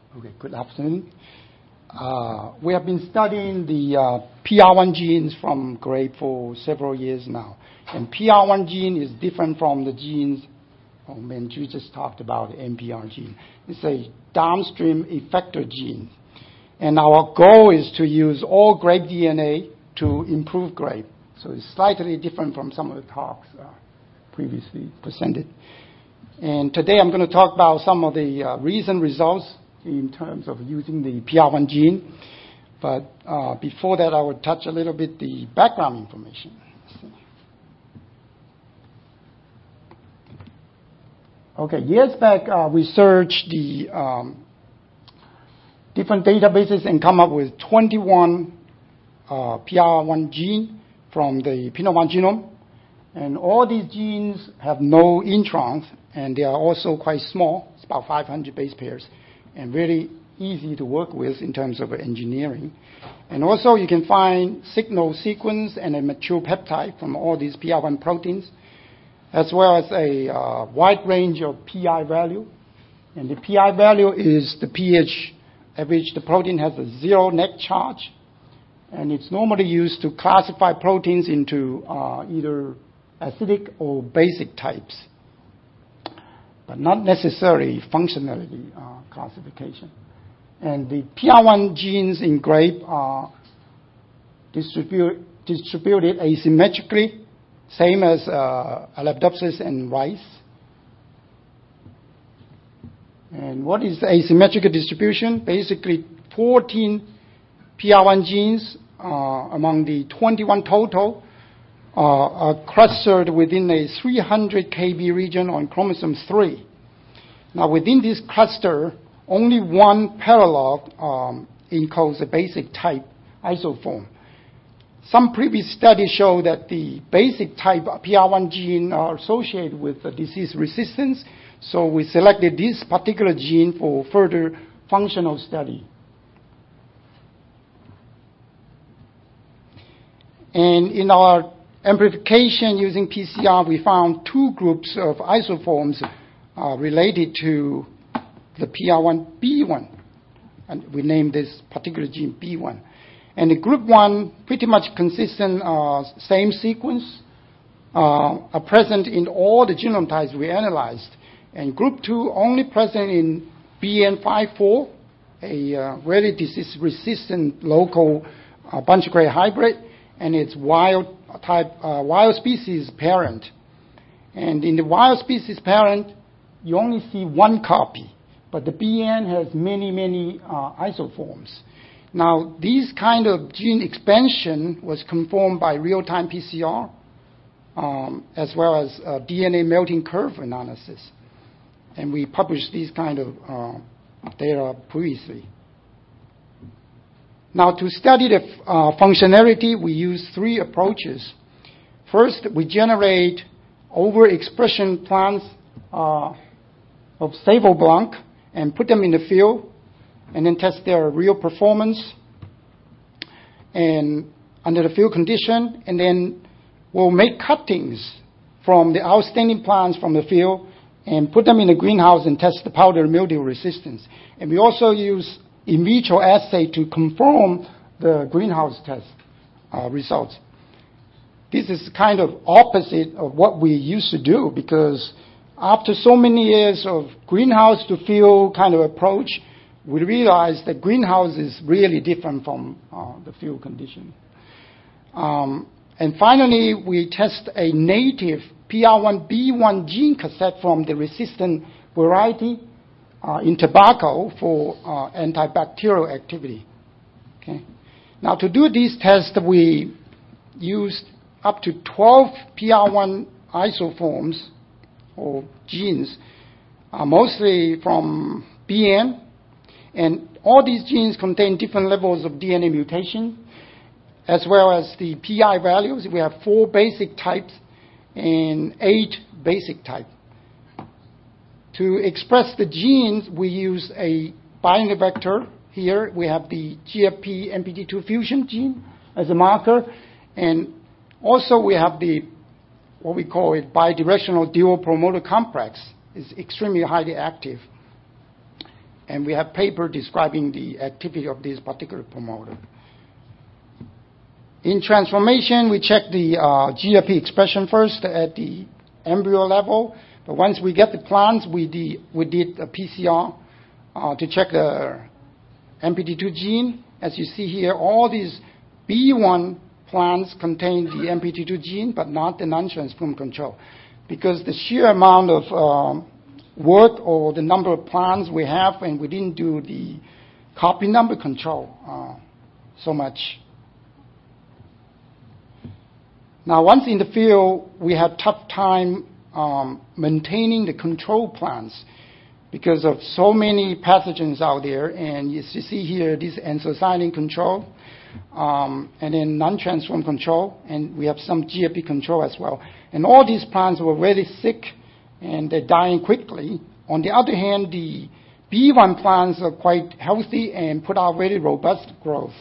Okay, good afternoon. We have been studying the PR1 genes from grape for several years now. And PR1 gene is different from the genes you just talked about, the NPR gene. It's a downstream effector gene. And our goal is to use all grape DNA to improve grape. So it's slightly different from some of the talks previously presented. And today I'm going to talk about some of the recent results in terms of using the PR1 gene. But before that, I will touch a little bit the background information. Okay, years back, we searched the different databases and come up with 21 PR1 gene from the Pinot Noir genome. And all these genes have no introns, and they are also quite small. It's about 500 base pairs, and really easy to work with in terms of engineering. And also you can find signal sequence and a mature peptide from all these PR1 proteins, as well as a wide range of PI value. And the PI value is the pH at which the protein has a zero net charge. And it's normally used to classify proteins into either acidic or basic types, but not necessarily functionality classification. And the PR1 genes in grape are distributed asymmetrically, same as Arabidopsis and rice. And what is the asymmetrical distribution? Basically, 14 PR1 genes among the 21 total are clustered within a 300 kb region on chromosome 3. Now, within this cluster, only one paralog encodes a basic type isoform. Some previous studies show that the basic type PR1 gene are associated with disease resistance, so we selected this particular gene for further functional study. And in our amplification using PCR, we found two groups of isoforms related to the PR1B1. And we named this particular gene B1. And the group 1, pretty much consistent, same sequence, are present in all the genome types we analyzed. And group 2 only present in BN54, a very disease-resistant local bunch grape hybrid, and its wild species parent. And in the wild species parent, you only see one copy, but the BN has many, many isoforms. Now, this kind of gene expansion was confirmed by real-time PCR, as well as DNA melting curve analysis. And we published these kind of data previously. Now, to study the functionality, we use three approaches. First, we generate overexpression plants of Savo Blanc and put them in the field, and then test their real performance and under the field condition, and then we'll make cuttings from the outstanding plants from the field and put them in the greenhouse and test the powder mildew resistance. And we also use in vitro assay to confirm the greenhouse test results. This is kind of opposite of what we used to do, because after so many years of greenhouse to field kind of approach, we realized that greenhouse is really different from the field condition. And finally, we test a native PR1B1 gene cassette from the resistant variety in tobacco for antibacterial activity. Okay. Now, to do these tests, we used up to 12 PR1 isoforms or genes, mostly from BN. And all these genes contain different levels of DNA mutation, as well as the PI values. We have 4 basic types and 8 basic types. To express the genes, we use a binding vector. Here we have the GFP MPT2 fusion gene as a marker. And also we have the, what we call it, bidirectional dual promoter complex. It's extremely highly active. And we have paper describing the activity of this particular promoter. In transformation, we check the GFP expression first at the embryo level. But once we get the plants, we did a PCR to check the MPT2 gene. As you see here, all these B1 plants contain the MPT2 gene, but not the non-transformed control. Because the sheer amount of work or the number of plants we have, and we didn't do the copy number control so much. Now, once in the field, we have tough time maintaining the control plants because of so many pathogens out there. And you see here, this anthocyanin control, and then non-transformed control, and we have some GFP control as well. And all these plants were very sick, and they're dying quickly. On the other hand, the B1 plants are quite healthy and put out very robust growth.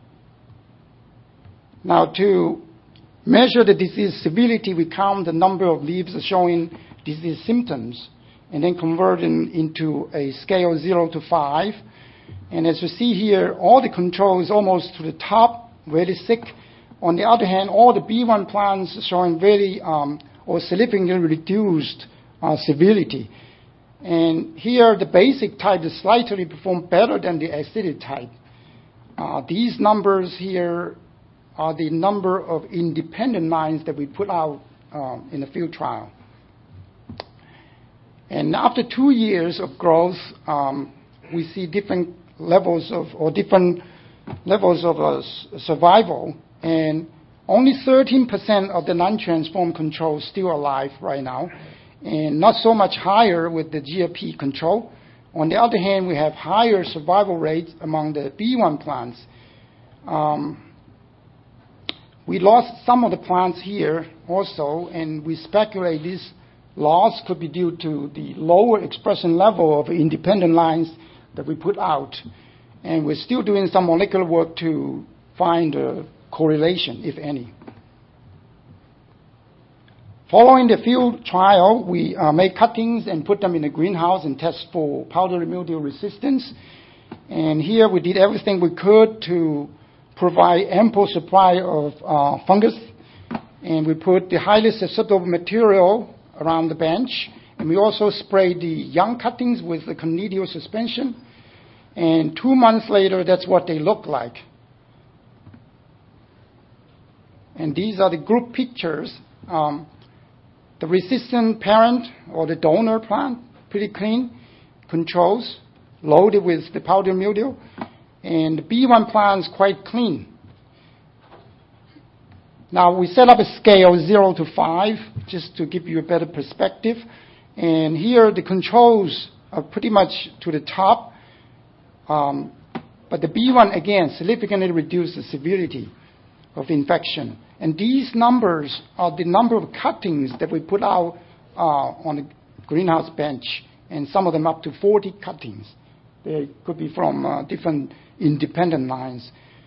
Now, to measure the disease severity, we count the number of leaves showing disease symptoms and then convert them into a scale 0 to 5. And as you see here, all the control is almost to the top, very sick. On the other hand, all the B1 plants showing very or significantly reduced severity. And here, the basic type is slightly performed better than the acidic type. These numbers here are the number of independent lines that we put out in the field trial. And after 2 years of growth, we see different levels of survival, and only 13% of the non-transformed control still alive right now, and not so much higher with the GFP control. On the other hand, we have higher survival rates among the B1 plants. We lost some of the plants here also, and we speculate this loss could be due to the lower expression level of independent lines that we put out. And we're still doing some molecular work to find a correlation, if any. Following the field trial, we make cuttings and put them in a greenhouse and test for powdery mildew resistance. And here we did everything we could to provide ample supply of fungus. And we put the highly susceptible material around the bench. And we also sprayed the young cuttings with the conidial suspension. And 2 months later, that's what they look like. And these are the group pictures. The resistant parent or the donor plant, pretty clean. Controls, loaded with the powdery mildew. And the B1 plant is quite clean. Now, we set up a scale 0 to 5, just to give you a better perspective. And here, the controls are pretty much to the top. But the B1, again, significantly reduced the severity of infection. And these numbers are the number of cuttings that we put out on the greenhouse bench, and some of them up to 40 cuttings. They could be from different independent lines.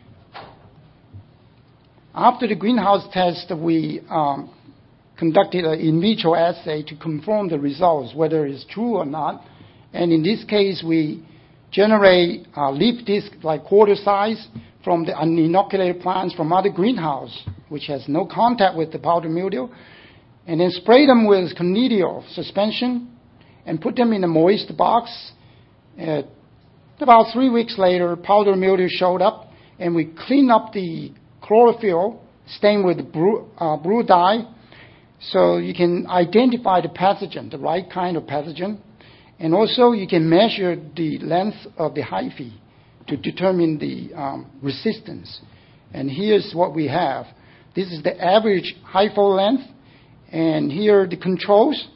After the greenhouse test, we conducted an in vitro assay to confirm the results, whether it's true or not. And in this case, we generate leaf disc like quarter size from the uninoculated plants from other greenhouse, which has no contact with the powdery mildew, and then spray them with conidial suspension and put them in a moist box. About 3 weeks later, powdery mildew showed up, and we cleaned up the chlorophyll stained with blue dye, so you can identify the pathogen, the right kind of pathogen. And also you can measure the length of the hyphae to determine the resistance. And here's what we have. This is the average hyphal length, and here are the controls.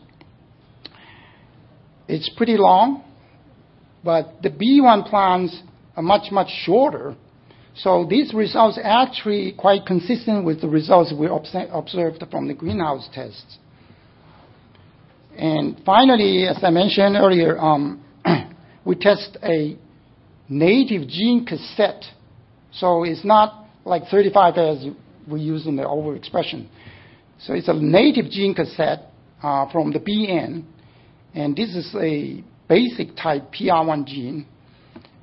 It's pretty long, but the B1 plants are much, much shorter. So these results are actually quite consistent with the results we observed from the greenhouse tests. And finally, as I mentioned earlier, we test a native gene cassette. So it's not like 35 as we use in the overexpression. So it's a native gene cassette from the BN. And this is a basic type PR1 gene.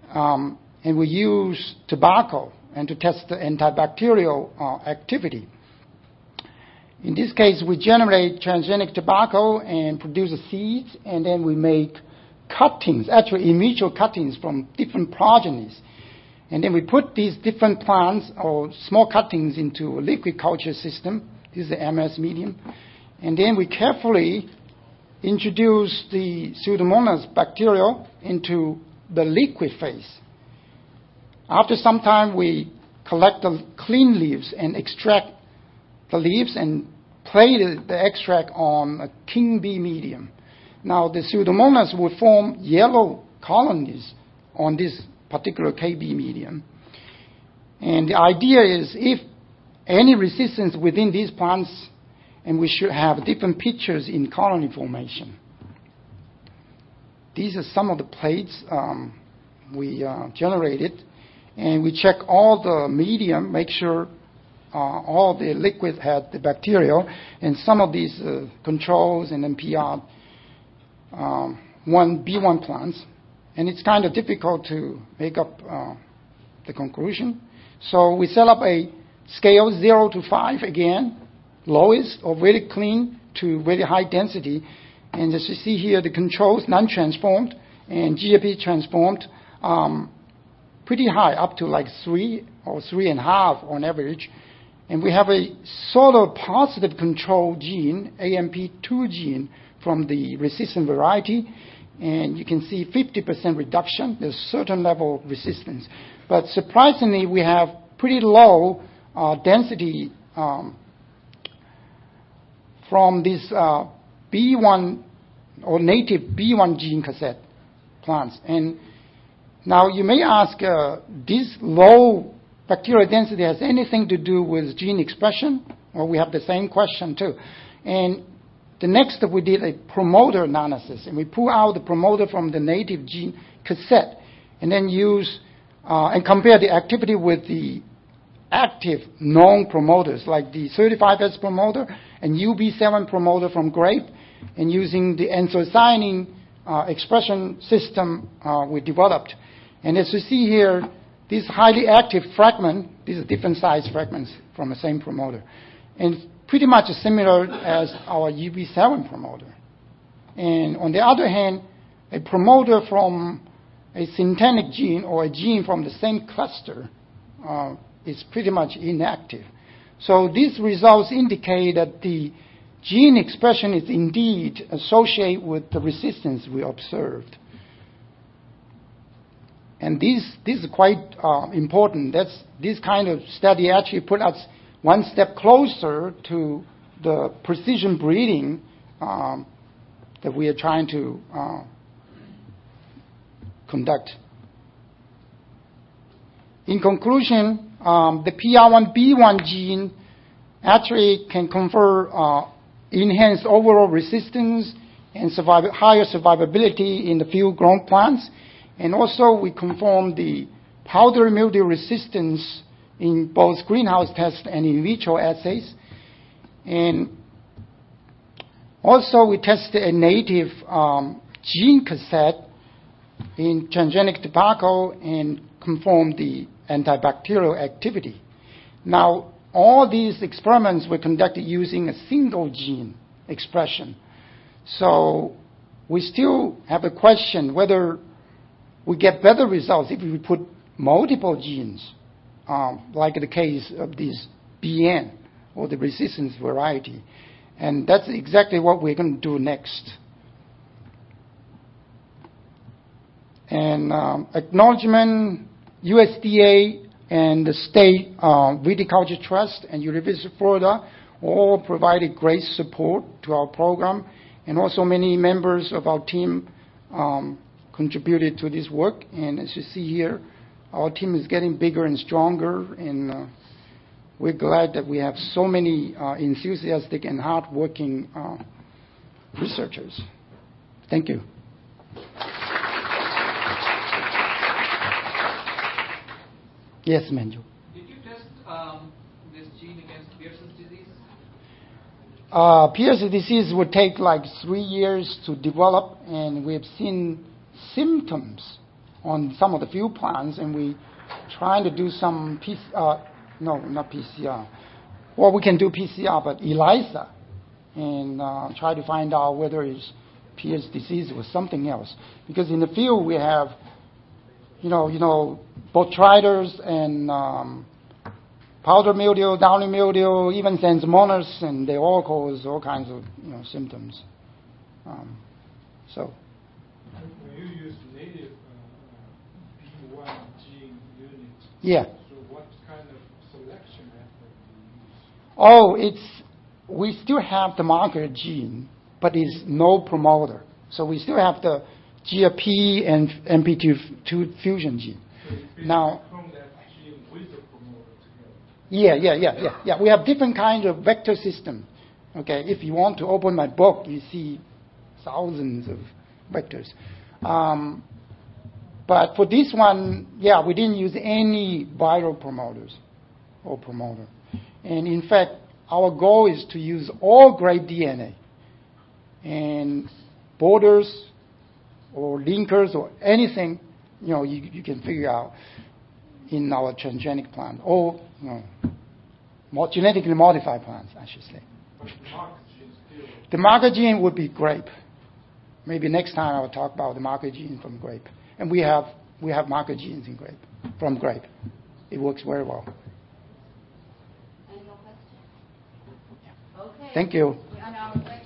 And we use tobacco and to test the antibacterial activity. In this case, we generate transgenic tobacco and produce the seeds, and then we make cuttings, actually in vitro cuttings from different progenies. And then we put these different plants or small cuttings into a liquid culture system. This is the MS medium. And then we carefully introduce the Pseudomonas bacteria into the liquid phase. After some time, we collect the clean leaves and extract the leaves and play the extract on a king bee medium. Now, the Pseudomonas will form yellow colonies on this particular KB medium. And the idea is if any resistance within these plants, and we should have different pictures in colony formation. These are some of the plates we generated, and we check all the medium, make sure all the liquid had the bacteria, and some of these controls and NPR B1 plants. And it's kind of difficult to make up the conclusion. So we set up a scale 0 to 5 again, lowest or very clean to very high density. And as you see here, the controls non-transformed and GFP transformed pretty high, up to like 3 or 3.5 on average. And we have a sort of positive control gene, AMP2 gene, from the resistant variety. And you can see 50% reduction. There's a certain level of resistance. But surprisingly, we have pretty low density from this B1 or native B1 gene cassette plants. And now you may ask, this low bacterial density has anything to do with gene expression? Well, we have the same question too. And the next step, we did a promoter analysis, and we pull out the promoter from the native gene cassette, and then use and compare the activity with the active known promoters, like the 35S promoter and UB7 promoter from grape, and using the anthocyanin expression system we developed. And as you see here, this highly active fragment, these are different size fragments from the same promoter, and pretty much similar as our UB7 promoter. And on the other hand, a promoter from a synthetic gene or a gene from the same cluster is pretty much inactive. So these results indicate that the gene expression is indeed associated with the resistance we observed. And this is quite important. This kind of study actually put us one step closer to the precision breeding that we are trying to conduct. In conclusion, the PR1B1 gene actually can confer enhanced overall resistance and higher survivability in the field-grown plants. And also, we confirm the powdery mildew resistance in both greenhouse tests and in vitro assays. And also, we tested a native gene cassette in transgenic tobacco and confirmed the antibacterial activity. Now, all these experiments were conducted using a single gene expression. So we still have a question whether we get better results if we put multiple genes, like the case of this BN or the resistance variety. And that's exactly what we're going to do next. And acknowledgement, USDA and the state Viticulture Trust and University of Florida all provided great support to our program, and also many members of our team contributed to this work. And as you see here, our team is getting bigger and stronger, and we're glad that we have so many enthusiastic and hardworking researchers. Thank you. Yes, Manju. Did you test this gene against Pearson's disease? Pearson's disease would take like 3 years to develop, and we have seen symptoms on some of the field plants, and we trying to do some no, not PCR. Well, we can do PCR, but ELISA, and try to find out whether it's Pierce disease or something else. Because in the field we have, botrytis and powder mildew, downy mildew, even Xanthomonas, and they all cause all kinds of symptoms. So. When you use native B1 gene unit, Yeah. so what kind of selection method do you use? We still have the marker gene, but it's no promoter. So we still have the GFP and MP2 fusion gene. So now, clone that gene with the promoter together. Yeah. We have different kinds of vector system. Okay, if you want to open my book, you see thousands of vectors. But for this one, we didn't use any viral promoters or promoter. And in fact, our goal is to use all grape DNA and borders or linkers or anything, you can figure out in our transgenic plant, or more genetically modified plants, I should say. But the marker gene still. The marker gene would be grape. Maybe next time I'll talk about the marker gene from grape. And we have marker genes from grape. It works very well. Any more questions? Okay. Thank you. We are on our way.